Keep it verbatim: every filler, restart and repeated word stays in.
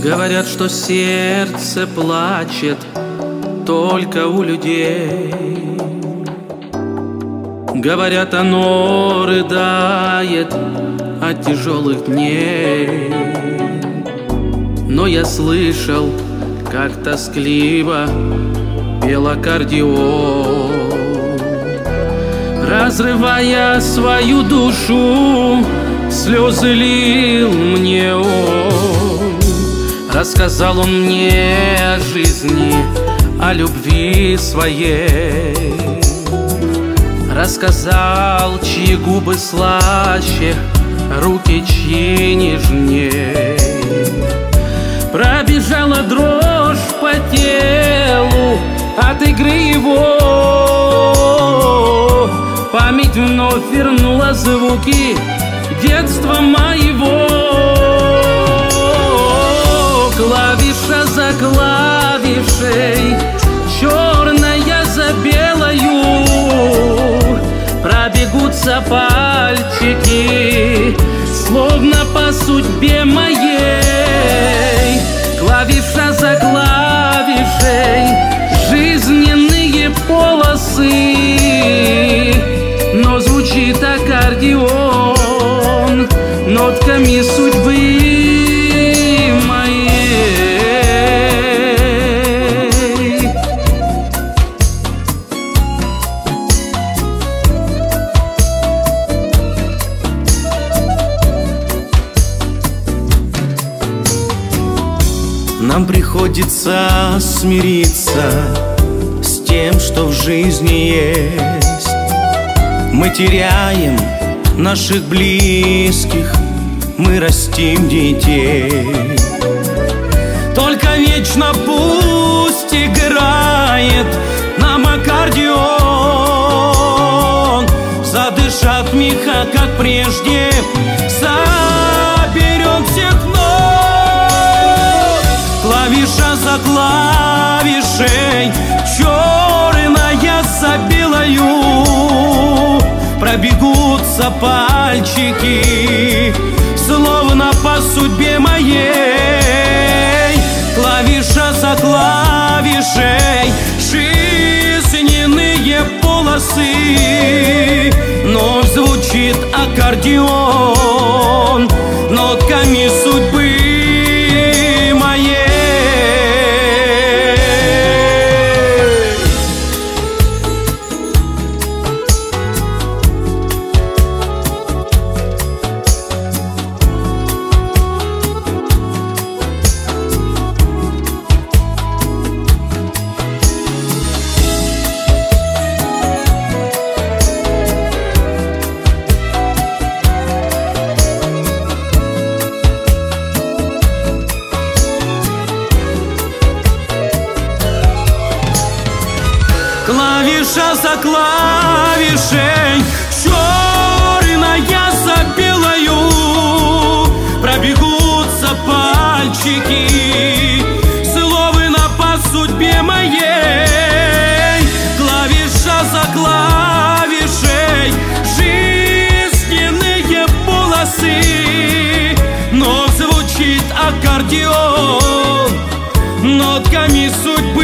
Говорят, что сердце плачет только у людей. Говорят, оно рыдает от тяжелых дней. Но я слышал, как тоскливо пел аккордеон, разрывая свою душу, слезы лил мне он. Рассказал он мне о жизни, о любви своей. Рассказал, чьи губы слаще, руки чьи нежней. Пробежала дрожь по телу от игры его. Память вновь вернула звуки детства моего. Клавиша за клавишей, черная за белою, пробегутся пальчики, словно по судьбе моей. Клавиша за клавишей, жизненные полосы, но звучит аккордеон нотками судьбы. Нам приходится смириться с тем, что в жизни есть. Мы теряем наших близких, мы растим детей. Только вечно пусть играет нам аккордеон. Задышат меха, как прежде, соберем всех нот. Клавиша за клавишей, черная за белою, пробегутся пальчики, словно по судьбе моей. Клавиша за клавишей, жизненные полосы, но звучит аккордеон нотками судьбы моей. Клавиша за клавишей, черная за белою, пробегутся пальчики, словно по судьбе моей. Клавиша за клавишей, жизненные полосы, но звучит аккордеон нотками судьбы.